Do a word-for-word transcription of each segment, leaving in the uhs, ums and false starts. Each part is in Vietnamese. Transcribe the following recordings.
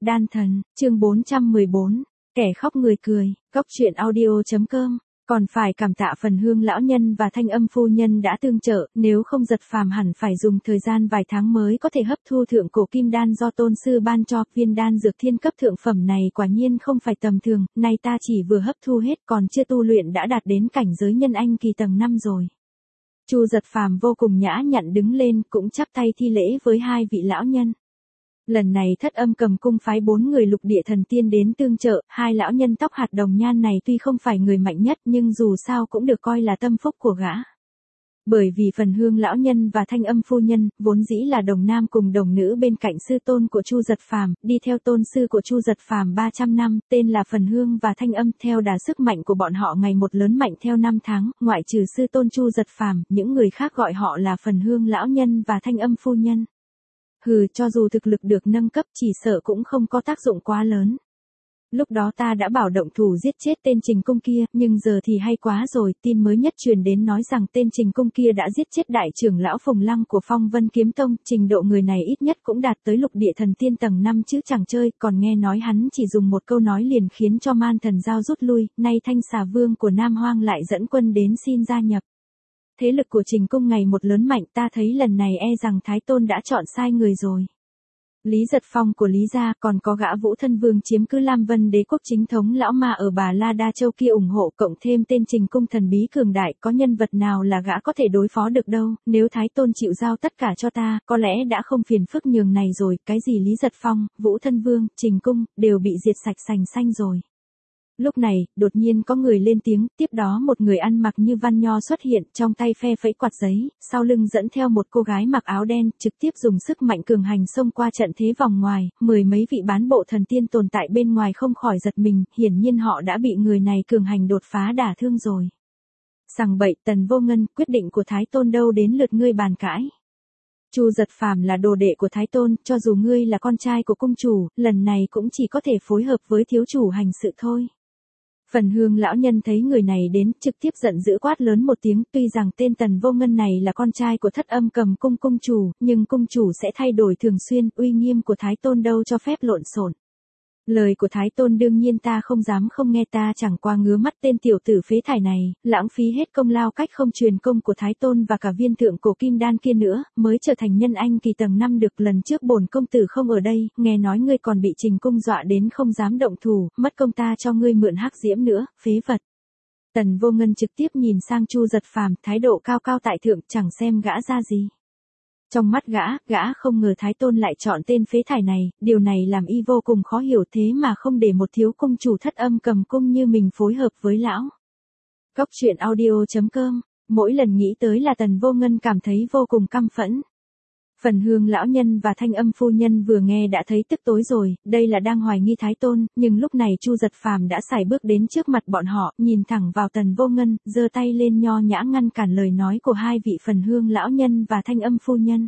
Đan thần, chương bốn trăm mười bốn, kẻ khóc người cười, góc truyện audio.com. Còn phải cảm tạ Phần Hương lão nhân và Thanh Âm phu nhân đã tương trợ, nếu không Giật Phàm hẳn phải dùng thời gian vài tháng mới có thể hấp thu thượng cổ kim đan do tôn sư ban cho. Viên đan dược thiên cấp thượng phẩm này quả nhiên không phải tầm thường, nay ta chỉ vừa hấp thu hết còn chưa tu luyện đã đạt đến cảnh giới nhân anh kỳ tầng năm rồi. Chu Giật Phàm vô cùng nhã nhặn đứng lên, cũng chắp tay thi lễ với hai vị lão nhân. Lần này Thất Âm Cầm cung phái bốn người lục địa thần tiên đến tương trợ, hai lão nhân tóc hạt đồng nhan này tuy không phải người mạnh nhất nhưng dù sao cũng được coi là tâm phúc của gã. Bởi vì Phần Hương lão nhân và Thanh Âm phu nhân vốn dĩ là đồng nam cùng đồng nữ bên cạnh sư tôn của Chu Giật Phàm, đi theo tôn sư của Chu Giật Phàm ba trăm năm, tên là Phần Hương và Thanh Âm. Theo đà sức mạnh của bọn họ ngày một lớn mạnh theo năm tháng, ngoại trừ sư tôn Chu Giật Phàm, những người khác gọi họ là Phần Hương lão nhân và Thanh Âm phu nhân. Hừ, cho dù thực lực được nâng cấp chỉ sợ cũng không có tác dụng quá lớn. Lúc đó ta đã bảo động thủ giết chết tên Trình Cung kia, nhưng giờ thì hay quá rồi, tin mới nhất truyền đến nói rằng tên Trình Cung kia đã giết chết đại trưởng lão Phùng Lăng của Phong Vân Kiếm Tông, trình độ người này ít nhất cũng đạt tới lục địa thần tiên tầng năm chứ chẳng chơi, còn nghe nói hắn chỉ dùng một câu nói liền khiến cho Man Thần Giao rút lui, nay Thanh Xà Vương của Nam Hoang lại dẫn quân đến xin gia nhập. Thế lực của Trình Cung ngày một lớn mạnh, ta thấy lần này e rằng Thái Tôn đã chọn sai người rồi. Lý Giật Phong của Lý gia, còn có gã Vũ Thân Vương chiếm cứ Lam Vân Đế quốc chính thống lão ma ở Bà La Đa Châu kia ủng hộ, cộng thêm tên Trình Cung thần bí cường đại, có nhân vật nào là gã có thể đối phó được đâu. Nếu Thái Tôn chịu giao tất cả cho ta, có lẽ đã không phiền phức nhường này rồi. Cái gì Lý Giật Phong, Vũ Thân Vương, Trình Cung đều bị diệt sạch sành xanh rồi. Lúc này, đột nhiên có người lên tiếng, tiếp đó một người ăn mặc như Văn Nho xuất hiện, trong tay phe phẩy quạt giấy, sau lưng dẫn theo một cô gái mặc áo đen, trực tiếp dùng sức mạnh cường hành xông qua trận thế vòng ngoài, mười mấy vị bán bộ thần tiên tồn tại bên ngoài không khỏi giật mình, hiển nhiên họ đã bị người này cường hành đột phá đả thương rồi. Sằng bậy, Tần Vô Ngân, quyết định của Thái Tôn đâu đến lượt ngươi bàn cãi. Chu Giật Phàm là đồ đệ của Thái Tôn, cho dù ngươi là con trai của cung chủ, lần này cũng chỉ có thể phối hợp với thiếu chủ hành sự thôi. Phần Hương lão nhân thấy người này đến, trực tiếp giận dữ quát lớn một tiếng, tuy rằng tên Tần Vô Ngân này là con trai của Thất Âm Cầm cung cung chủ, nhưng cung chủ sẽ thay đổi thường xuyên, uy nghiêm của Thái Tôn đâu cho phép lộn xộn. Lời của Thái Tôn đương nhiên ta không dám không nghe, ta chẳng qua ngứa mắt tên tiểu tử phế thải này, lãng phí hết công lao cách không truyền công của Thái Tôn và cả viên thượng cổ kim đan kia nữa, mới trở thành nhân anh kỳ tầng năm được. Lần trước bổn công tử không ở đây, nghe nói ngươi còn bị Trình Cung dọa đến không dám động thủ, mất công ta cho ngươi mượn hắc diễm nữa, phế vật. Tần Vô Ngân trực tiếp nhìn sang Chu Giật Phàm, thái độ cao cao tại thượng, chẳng xem gã ra gì. Trong mắt gã, gã không ngờ Thái Tôn lại chọn tên phế thải này, điều này làm y vô cùng khó hiểu, thế mà không để một thiếu cung chủ Thất Âm Cầm cung như mình phối hợp với lão. Góc truyện audio.com, mỗi lần nghĩ tới là Tần Vô Ngân cảm thấy vô cùng căm phẫn. Phần Hương lão nhân và Thanh Âm phu nhân vừa nghe đã thấy tức tối rồi, đây là đang hoài nghi Thái Tôn, nhưng lúc này Chu Giật Phàm đã sải bước đến trước mặt bọn họ, nhìn thẳng vào Tần Vô Ngân, giơ tay lên nho nhã ngăn cản lời nói của hai vị Phần Hương lão nhân và Thanh Âm phu nhân.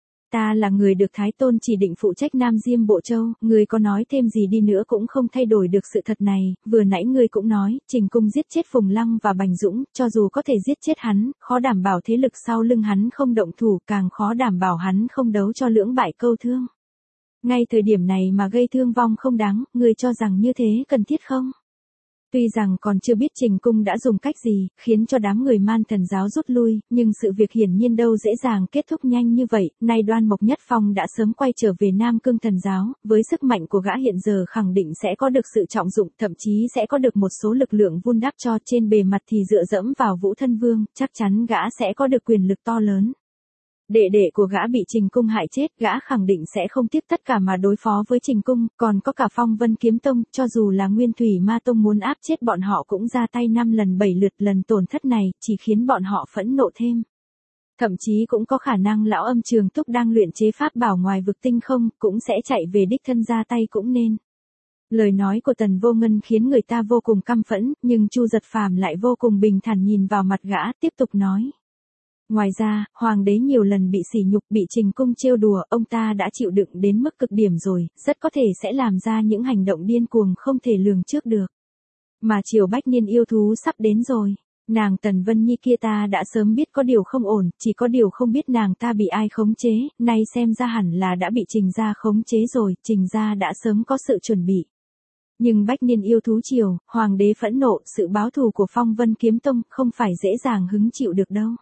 Ta là người được Thái Tôn chỉ định phụ trách Nam Diêm Bộ Châu, người có nói thêm gì đi nữa cũng không thay đổi được sự thật này, vừa nãy ngươi cũng nói, Trình Cung giết chết Phùng Lăng và Bành Dũng, cho dù có thể giết chết hắn, khó đảm bảo thế lực sau lưng hắn không động thủ, càng khó đảm bảo hắn không đấu cho lưỡng bại câu thương. Ngay thời điểm này mà gây thương vong không đáng, ngươi cho rằng như thế cần thiết không? Tuy rằng còn chưa biết Trình Cung đã dùng cách gì, khiến cho đám người Man Thần giáo rút lui, nhưng sự việc hiển nhiên đâu dễ dàng kết thúc nhanh như vậy, nay Đoan Mộc Nhất Phong đã sớm quay trở về Nam Cương Thần giáo, với sức mạnh của gã hiện giờ khẳng định sẽ có được sự trọng dụng, thậm chí sẽ có được một số lực lượng vun đắp cho, trên bề mặt thì dựa dẫm vào Vũ Thân Vương, chắc chắn gã sẽ có được quyền lực to lớn. Đệ đệ của gã bị Trình Cung hại chết, gã khẳng định sẽ không tiếp tất cả mà đối phó với Trình Cung, còn có cả Phong Vân Kiếm Tông, cho dù là Nguyên Thủy Ma Tông muốn áp chết bọn họ cũng ra tay năm lần bảy lượt, lần tổn thất này chỉ khiến bọn họ phẫn nộ thêm. Thậm chí cũng có khả năng lão Âm Trường Túc đang luyện chế pháp bảo ngoài vực tinh không, cũng sẽ chạy về đích thân ra tay cũng nên. Lời nói của Tần Vô Ngân khiến người ta vô cùng căm phẫn, nhưng Chu Giật Phàm lại vô cùng bình thản nhìn vào mặt gã, tiếp tục nói. Ngoài ra, Hoàng đế nhiều lần bị sỉ nhục, bị Trình Cung trêu đùa, ông ta đã chịu đựng đến mức cực điểm rồi, rất có thể sẽ làm ra những hành động điên cuồng không thể lường trước được. Mà triều bách niên yêu thú sắp đến rồi. Nàng Tần Vân Nhi kia ta đã sớm biết có điều không ổn, chỉ có điều không biết nàng ta bị ai khống chế, nay xem ra hẳn là đã bị Trình gia khống chế rồi, Trình gia đã sớm có sự chuẩn bị. Nhưng bách niên yêu thú triều, hoàng đế phẫn nộ, sự báo thù của Phong Vân Kiếm Tông không phải dễ dàng hứng chịu được đâu.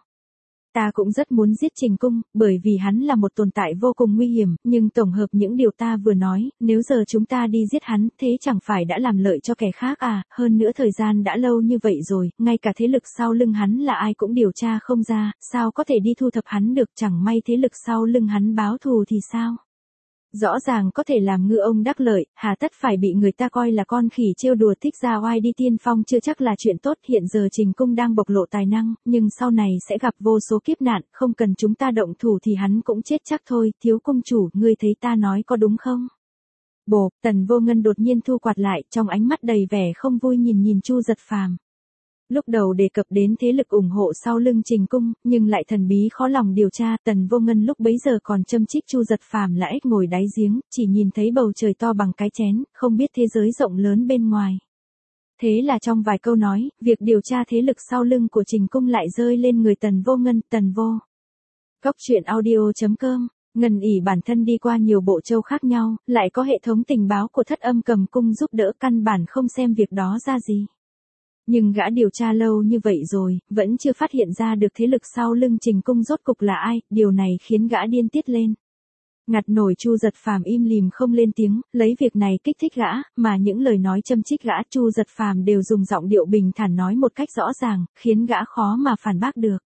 Ta cũng rất muốn giết Trình Cung, bởi vì hắn là một tồn tại vô cùng nguy hiểm, nhưng tổng hợp những điều ta vừa nói, nếu giờ chúng ta đi giết hắn, thế chẳng phải đã làm lợi cho kẻ khác à, hơn nữa thời gian đã lâu như vậy rồi, ngay cả thế lực sau lưng hắn là ai cũng điều tra không ra, sao có thể đi thu thập hắn được, chẳng may thế lực sau lưng hắn báo thù thì sao? Rõ ràng có thể làm ngư ông đắc lợi, hà tất phải bị người ta coi là con khỉ trêu đùa, thích ra oai đi tiên phong chưa chắc là chuyện tốt. Hiện giờ Trình Cung đang bộc lộ tài năng, nhưng sau này sẽ gặp vô số kiếp nạn, không cần chúng ta động thủ thì hắn cũng chết chắc thôi. Thiếu cung chủ, ngươi thấy ta nói có đúng không? Bộp, Tần Vô Ngân đột nhiên thu quạt lại, trong ánh mắt đầy vẻ không vui nhìn nhìn Chu Giật Phàm. Lúc đầu đề cập đến thế lực ủng hộ sau lưng Trình Cung, nhưng lại thần bí khó lòng điều tra, Tần Vô Ngân lúc bấy giờ còn châm chích Chu Giật Phàm là ếch ngồi đáy giếng, chỉ nhìn thấy bầu trời to bằng cái chén, không biết thế giới rộng lớn bên ngoài. Thế là trong vài câu nói, việc điều tra thế lực sau lưng của Trình Cung lại rơi lên người Tần Vô Ngân, Tần Vô. Góc truyện audio chấm com. Ngân ỉ bản thân đi qua nhiều bộ châu khác nhau, lại có hệ thống tình báo của Thất Âm Cầm Cung giúp đỡ, căn bản không xem việc đó ra gì. Nhưng gã điều tra lâu như vậy rồi, vẫn chưa phát hiện ra được thế lực sau lưng Trình Cung rốt cục là ai, điều này khiến gã điên tiết lên. Ngặt nổi Chu Giật Phàm im lìm không lên tiếng, lấy việc này kích thích gã, mà những lời nói châm chích gã Chu Giật Phàm đều dùng giọng điệu bình thản nói một cách rõ ràng, khiến gã khó mà phản bác được.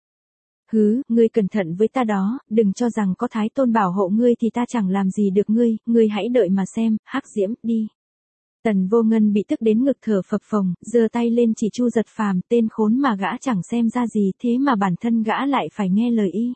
Hứ, ngươi cẩn thận với ta đó, đừng cho rằng có Thái Tôn bảo hộ ngươi thì ta chẳng làm gì được ngươi, ngươi hãy đợi mà xem, Hắc Diễm, đi. Tần Vô Ngân bị tức đến ngực thở phập phồng, giơ tay lên chỉ Chu Giật Phàm, tên khốn mà gã chẳng xem ra gì, thế mà bản thân gã lại phải nghe lời y.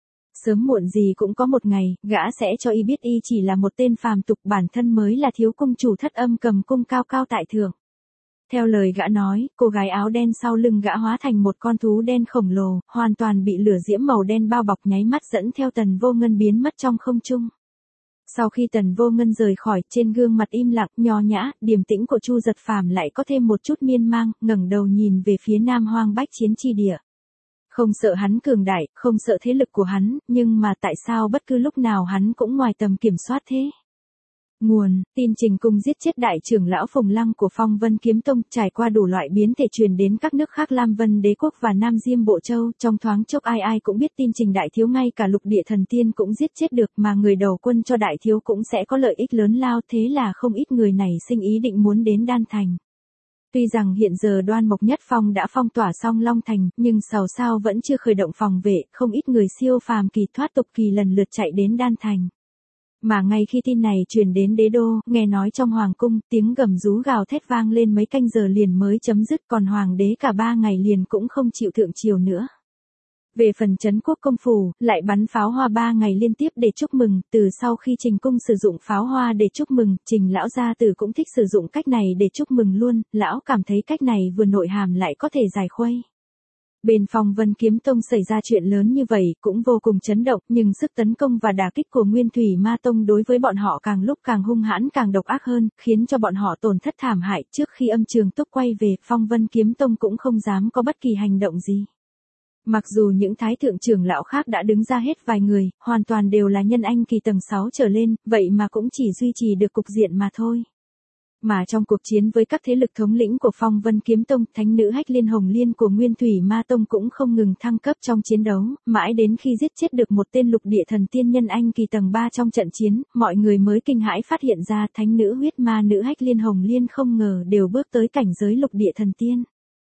Sớm muộn gì cũng có một ngày, gã sẽ cho y biết y chỉ là một tên phàm tục, bản thân mới là thiếu cung chủ Thất Âm Cầm Cung cao cao tại thượng. Theo lời gã nói, cô gái áo đen sau lưng gã hóa thành một con thú đen khổng lồ, hoàn toàn bị lửa diễm màu đen bao bọc, nháy mắt dẫn theo Tần Vô Ngân biến mất trong không trung. Sau khi Tần Vô Ngân rời khỏi, trên gương mặt im lặng, nho nhã, điềm tĩnh của Chu Giật Phàm lại có thêm một chút miên man, ngẩng đầu nhìn về phía Nam Hoang bách chiến chi địa. Không sợ hắn cường đại, không sợ thế lực của hắn, nhưng mà tại sao bất cứ lúc nào hắn cũng ngoài tầm kiểm soát thế? Nguồn, tin Trình Cung giết chết đại trưởng lão Phùng Lăng của Phong Vân Kiếm Tông, trải qua đủ loại biến thể truyền đến các nước khác Lam Vân Đế Quốc và Nam Diêm Bộ Châu, trong thoáng chốc ai ai cũng biết tin Trình đại thiếu, ngay cả lục địa thần tiên cũng giết chết được, mà người đầu quân cho đại thiếu cũng sẽ có lợi ích lớn lao, thế là không ít người này sinh ý định muốn đến Đan Thành. Tuy rằng hiện giờ Đoan Mộc Nhất Phong đã phong tỏa xong Long Thành, nhưng sào sao vẫn chưa khởi động phòng vệ, không ít người siêu phàm kỳ thoát tục kỳ lần lượt chạy đến Đan Thành. Mà ngay khi tin này truyền đến đế đô, nghe nói trong hoàng cung, tiếng gầm rú gào thét vang lên mấy canh giờ liền mới chấm dứt, còn hoàng đế cả ba ngày liền cũng không chịu thượng triều nữa. Về phần trấn quốc công phủ, lại bắn pháo hoa ba ngày liên tiếp để chúc mừng, từ sau khi Trình Cung sử dụng pháo hoa để chúc mừng, Trình lão gia tử cũng thích sử dụng cách này để chúc mừng luôn, lão cảm thấy cách này vừa nội hàm lại có thể giải khuây. Bên Phong Vân Kiếm Tông xảy ra chuyện lớn như vậy cũng vô cùng chấn động, nhưng sức tấn công và đả kích của Nguyên Thủy Ma Tông đối với bọn họ càng lúc càng hung hãn, càng độc ác hơn, khiến cho bọn họ tổn thất thảm hại. Trước khi Âm Trường Túc quay về, Phong Vân Kiếm Tông cũng không dám có bất kỳ hành động gì. Mặc dù những thái thượng trưởng lão khác đã đứng ra hết vài người, hoàn toàn đều là nhân anh kỳ tầng sáu trở lên, vậy mà cũng chỉ duy trì được cục diện mà thôi. Mà trong cuộc chiến với các thế lực thống lĩnh của Phong Vân Kiếm Tông, thánh nữ Hách Liên Hồng Liên của Nguyên Thủy Ma Tông cũng không ngừng thăng cấp trong chiến đấu, mãi đến khi giết chết được một tên lục địa thần tiên nhân anh kỳ tầng ba trong trận chiến, mọi người mới kinh hãi phát hiện ra thánh nữ huyết ma nữ Hách Liên Hồng Liên không ngờ đều bước tới cảnh giới lục địa thần tiên.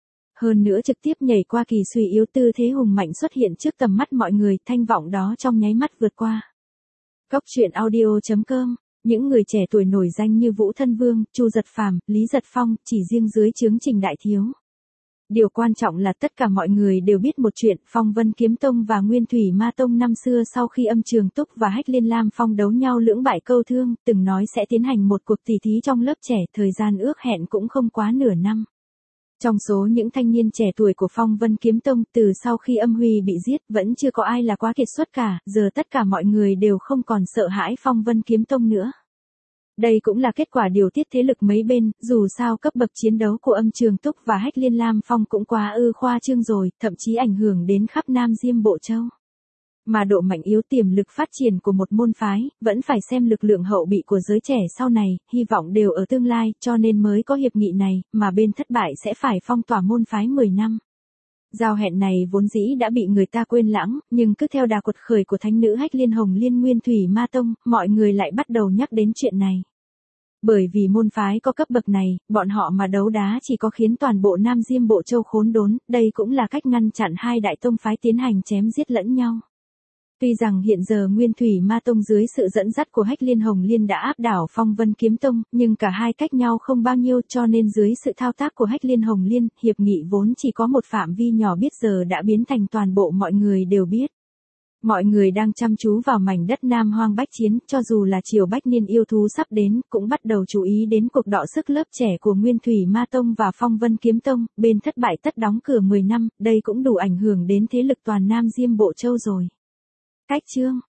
Hơn nữa trực tiếp nhảy qua kỳ suy yếu, tư thế hùng mạnh xuất hiện trước tầm mắt mọi người, thanh vọng đó trong nháy mắt vượt qua. Góc truyện audio chấm com. Những người trẻ tuổi nổi danh như Vũ Thân Vương, Chu Giật Phàm, Lý Giật Phong, chỉ riêng dưới trướng Trình đại thiếu. Điều quan trọng là tất cả mọi người đều biết một chuyện, Phong Vân Kiếm Tông và Nguyên Thủy Ma Tông năm xưa sau khi Âm Trường Túc và Hách Liên Lam Phong đấu nhau lưỡng bại câu thương, từng nói sẽ tiến hành một cuộc tỷ thí trong lớp trẻ, thời gian ước hẹn cũng không quá nửa năm. Trong số những thanh niên trẻ tuổi của Phong Vân Kiếm Tông, từ sau khi Âm Huy bị giết, vẫn chưa có ai là quá kiệt xuất cả, giờ tất cả mọi người đều không còn sợ hãi Phong Vân Kiếm Tông nữa. Đây cũng là kết quả điều tiết thế lực mấy bên, dù sao cấp bậc chiến đấu của Âm Trường Túc và Hách Liên Lam Phong cũng quá ư khoa trương rồi, thậm chí ảnh hưởng đến khắp Nam Diêm Bộ Châu. Mà độ mạnh yếu tiềm lực phát triển của một môn phái, vẫn phải xem lực lượng hậu bị của giới trẻ sau này, hy vọng đều ở tương lai, cho nên mới có hiệp nghị này, mà bên thất bại sẽ phải phong tỏa môn phái mười năm. Giao hẹn này vốn dĩ đã bị người ta quên lãng, nhưng cứ theo đà quật khởi của thánh nữ Hách Liên Hồng Liên Nguyên Thủy Ma Tông, mọi người lại bắt đầu nhắc đến chuyện này. Bởi vì môn phái có cấp bậc này, bọn họ mà đấu đá chỉ có khiến toàn bộ Nam Diêm Bộ Châu khốn đốn, đây cũng là cách ngăn chặn hai đại tông phái tiến hành chém giết lẫn nhau. Tuy rằng hiện giờ Nguyên Thủy Ma Tông dưới sự dẫn dắt của Hách Liên Hồng Liên đã áp đảo Phong Vân Kiếm Tông, nhưng cả hai cách nhau không bao nhiêu, cho nên dưới sự thao tác của Hách Liên Hồng Liên, hiệp nghị vốn chỉ có một phạm vi nhỏ biết giờ đã biến thành toàn bộ mọi người đều biết. Mọi người đang chăm chú vào mảnh đất Nam Hoang Bách Chiến, cho dù là triều Bách Niên yêu thú sắp đến, cũng bắt đầu chú ý đến cuộc đọ sức lớp trẻ của Nguyên Thủy Ma Tông và Phong Vân Kiếm Tông, bên thất bại tất đóng cửa mười năm, đây cũng đủ ảnh hưởng đến thế lực toàn Nam Diêm Bộ Châu rồi. Cách chương